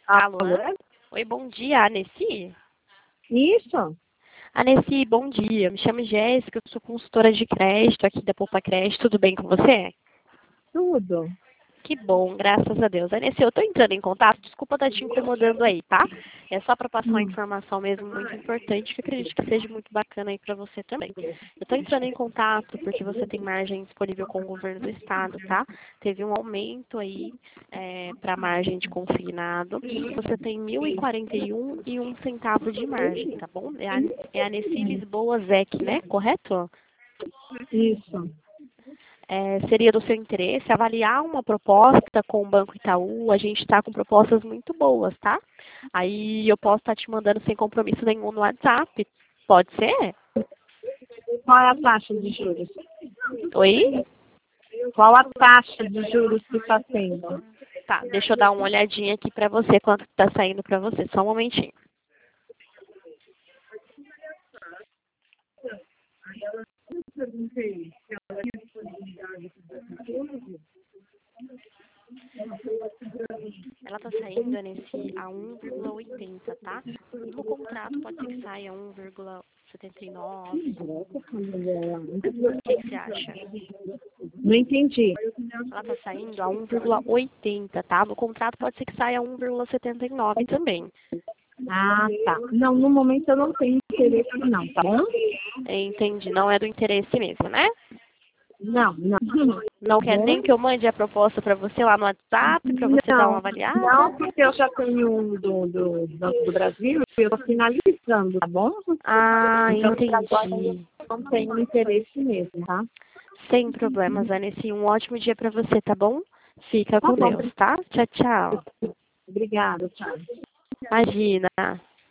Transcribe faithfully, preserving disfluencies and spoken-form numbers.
Alô? Alô? Oi, bom dia, Aneci? Isso? Aneci, bom dia. Me chamo Jéssica, eu sou consultora de crédito aqui da Poupa Crédito. Tudo bem com você? Tudo. Que bom, graças a Deus. Aneci, eu estou entrando em contato, desculpa estar te incomodando aí, tá? É só para passar uma Hum. informação mesmo muito importante, que eu acredito que seja muito bacana aí para você também. Eu estou entrando em contato porque você tem margem disponível com o governo do estado, tá? Teve um aumento aí é, para a margem de consignado. Você tem mil e quarenta e um e um centavo de margem, tá bom? É a, é a Aneci Lisboa Zec, né? Correto? Isso. É, seria do seu interesse avaliar uma proposta com o Banco Itaú. A gente está com propostas muito boas, tá? Aí eu posso estar te mandando sem compromisso nenhum no WhatsApp. Pode ser? Qual é a taxa de juros? Oi? Qual a taxa de juros que está sendo? Tá, deixa eu dar uma olhadinha aqui pra você, quanto está saindo pra você. Só um momentinho. Ela está saindo nesse a um vírgula oitenta, tá? No contrato pode ser que saia um vírgula setenta e nove. O que, que você acha? Não entendi. Ela está saindo a um vírgula oitenta, tá? No contrato pode ser que saia um vírgula setenta e nove também. Ah, tá. Não, no momento eu não tenho interesse não, tá bom? Entendi. Não é do interesse mesmo, né? Não, não. Não Tá quer bom? nem que eu mande a proposta para você lá no WhatsApp, para você dar uma Não, avaliada? não, porque eu já tenho um do, do Banco do Brasil e eu estou finalizando, tá bom? Ah, Então, agora entendi. eu não tenho interesse mesmo, tá? Sem problemas, Aneci. Um ótimo dia para você, tá bom? Fica Tá com bom. Deus, tá? Tchau, tchau. Obrigada, tchau. Imagina.